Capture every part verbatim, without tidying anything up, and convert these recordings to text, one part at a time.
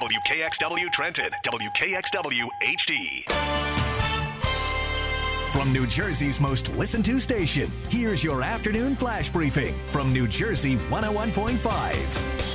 W K X W Trenton, W K X W H D. From New Jersey's most listened to station, here's your afternoon flash briefing from New Jersey one oh one point five.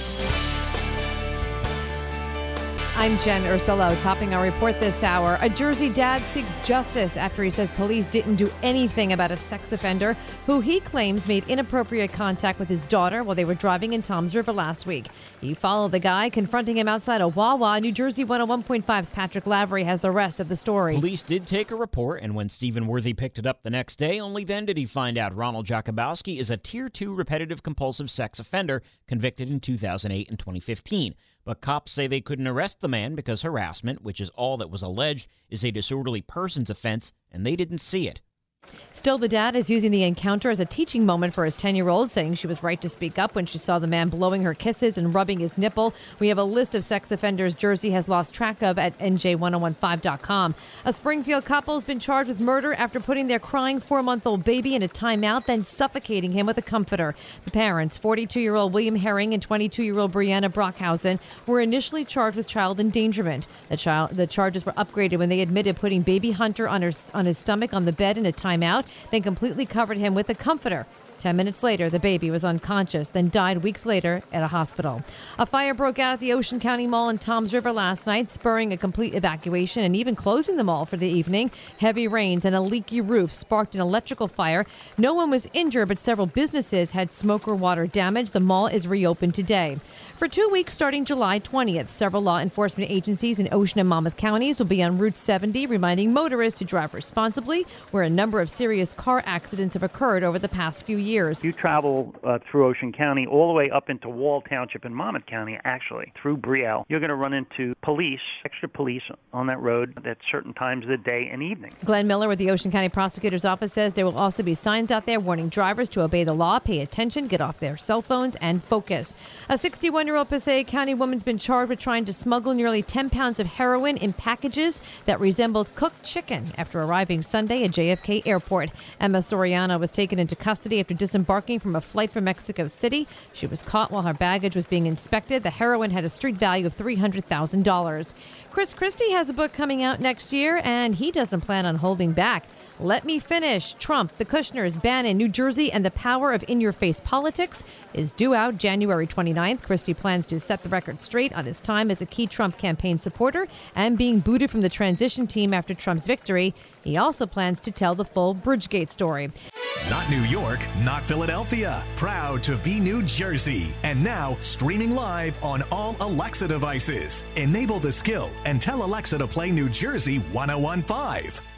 I'm Jen Ursullo, topping our report this hour. A Jersey dad seeks justice after he says police didn't do anything about a sex offender who he claims made inappropriate contact with his daughter while they were driving in Toms River last week. He followed the guy, confronting him outside a Wawa. New Jersey one oh one point five's Patrick Lavery has the rest of the story. Police did take a report, and when Stephen Worthy picked it up the next day, only then did he find out Ronald Jakubowski is a Tier two repetitive compulsive sex offender convicted in two thousand eight and twenty fifteen. But cops say they couldn't arrest the man because harassment, which is all that was alleged, is a disorderly persons offense, and they didn't see it. Still, the dad is using the encounter as a teaching moment for his ten-year-old, saying she was right to speak up when she saw the man blowing her kisses and rubbing his nipple. We have a list of sex offenders Jersey has lost track of at N J ten fifteen dot com. A Springfield couple has been charged with murder after putting their crying four-month-old baby in a timeout, then suffocating him with a comforter. The parents, forty-two-year-old William Herring and twenty-two-year-old Brianna Brockhausen, were initially charged with child endangerment. The child, the charges were upgraded when they admitted putting baby Hunter on, her, on his stomach on the bed in a timeout. Out, then completely covered him with a comforter. Ten minutes later, the baby was unconscious, then died weeks later at a hospital. A fire broke out at the Ocean County Mall in Toms River last night, spurring a complete evacuation and even closing the mall for the evening. Heavy rains and a leaky roof sparked an electrical fire. No one was injured, but several businesses had smoke or water damage. The mall is reopened today. For two weeks starting July twentieth, several law enforcement agencies in Ocean and Monmouth counties will be on Route seventy, reminding motorists to drive responsibly, where a number of serious car accidents have occurred over the past few years. You travel uh, through Ocean County all the way up into Wall Township in Monmouth County, actually, through Brielle. You're going to run into police, extra police on that road at certain times of the day and evening. Glenn Miller with the Ocean County Prosecutor's Office says there will also be signs out there warning drivers to obey the law, pay attention, get off their cell phones, and focus. A sixty-one-year-old Passaic County woman's been charged with trying to smuggle nearly ten pounds of heroin in packages that resembled cooked chicken after arriving Sunday at J F K Airport. Emma Soriano was taken into custody after disembarking from a flight from Mexico City. She was caught while her baggage was being inspected. The heroin had a street value of three hundred thousand dollars. Chris Christie has a book coming out next year, and he doesn't plan on holding back. Let Me Finish. Trump, the Kushners, Bannon, New Jersey, and the Power of In-Your-Face Politics is due out January twenty-ninth. Christie plans to set the record straight on his time as a key Trump campaign supporter and being booted from the transition team after Trump's victory. He also plans to tell the full Bridgegate story. Not New York, not Philadelphia. Proud to be New Jersey. And now streaming live on all Alexa devices. Enable the skill and tell Alexa to play New Jersey ten fifteen.